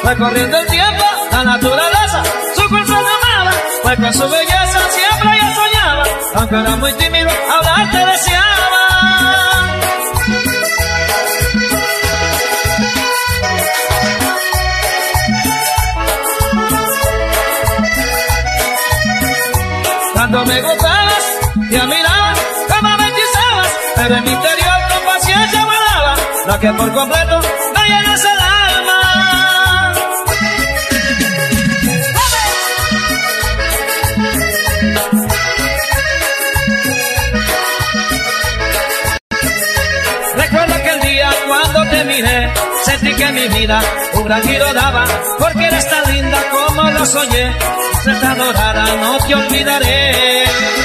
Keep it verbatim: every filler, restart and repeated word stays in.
Recorriendo el tiempo, la naturaleza, su cuerpo amaba, pues con su belleza siempre yo soñaba, aunque era muy tímido, hablar te deseaba. Cuando me gustabas, te miraba, como me hechizabas, pero en mi interior con paciencia guardaba lo que por completo me llenas el alma. Recuerdo aquel día cuando te miré, sentí que mi vida un gran giro daba, porque eres tan linda como lo soñé. Ser tan adorada no te olvidaré.